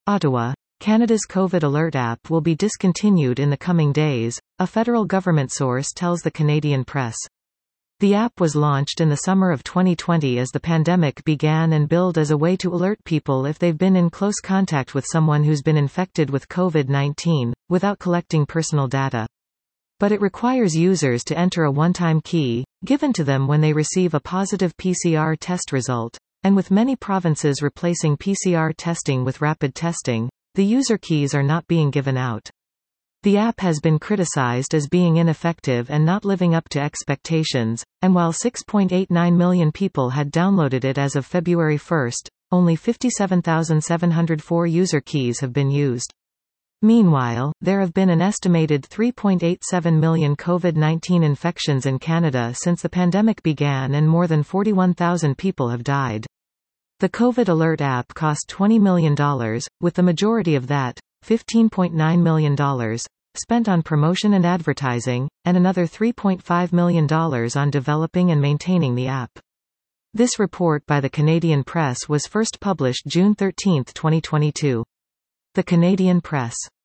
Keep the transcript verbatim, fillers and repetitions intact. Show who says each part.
Speaker 1: Ottawa. Canada's COVID Alert app will be discontinued in the coming days, a federal government source tells the Canadian Press. The app was launched in the summer of twenty twenty as the pandemic began and billed as a way to alert people if they've been in close contact with someone who's been infected with COVID nineteen, without collecting personal data. But it requires users to enter a one-time key, given to them when they receive a positive P C R test result, and with many provinces replacing P C R testing with rapid testing, the user keys are not being given out. The app has been criticized as being ineffective and not living up to expectations, and while six point eight nine million people had downloaded it as of February first, only fifty-seven thousand seven hundred four user keys have been used. Meanwhile, there have been an estimated three point eight seven million COVID nineteen infections in Canada since the pandemic began and more than forty-one thousand people have died. The COVID Alert app cost twenty million dollars, with the majority of that, fifteen point nine million dollars, spent on promotion and advertising, and another three point five million dollars on developing and maintaining the app. This report by the Canadian Press was first published June thirteenth twenty twenty-two. The Canadian Press.